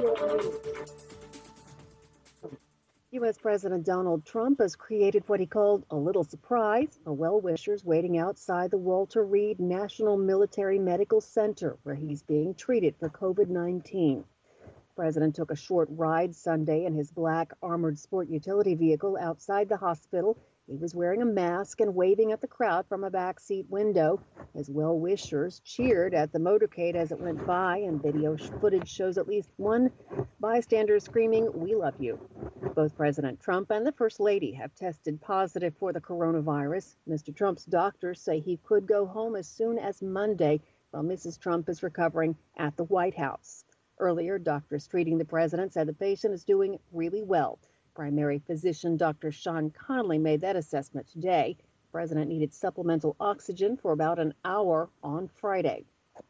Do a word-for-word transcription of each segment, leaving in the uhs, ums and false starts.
U S. President Donald Trump has created what he called a little surprise for well-wishers waiting outside the Walter Reed National Military Medical Center, where he's being treated for COVID nineteen. The president took a short ride Sunday in his black armored sport utility vehicle outside the hospital. He was wearing a mask and waving at the crowd from a backseat window. His well-wishers cheered at the motorcade as it went by, and video footage shows at least one bystander screaming, "We love you." Both President Trump and the First Lady have tested positive for the coronavirus. Mister Trump's doctors say he could go home as soon as Monday, while Missus Trump is recovering at the White House. Earlier, doctors treating the president said the patient is doing really well. Primary physician Doctor Sean Connolly made that assessment today. The president needed supplemental oxygen for about an hour on Friday.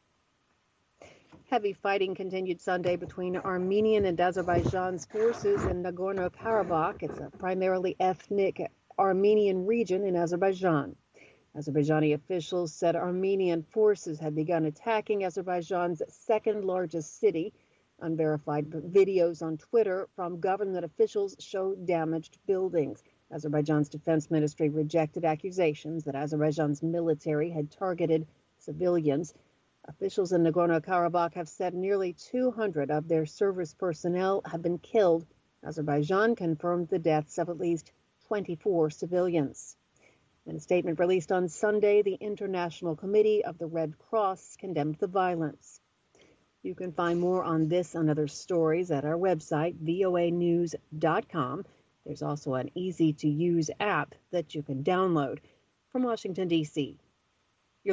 Heavy fighting continued Sunday between Armenian and Azerbaijan's forces in Nagorno-Karabakh. It's a primarily ethnic Armenian region in Azerbaijan. Azerbaijani officials said Armenian forces had begun attacking Azerbaijan's second largest city. Unverified videos on Twitter from government officials show damaged buildings. Azerbaijan's defense ministry rejected accusations that Azerbaijan's military had targeted civilians. Officials in Nagorno-Karabakh have said nearly two hundred of their service personnel have been killed. Azerbaijan confirmed the deaths of at least twenty-four civilians. In a statement released on Sunday, the International Committee of the Red Cross condemned the violence. You can find more on this and other stories at our website, V O A news dot com. There's also an easy-to-use app that you can download. From Washington, D C,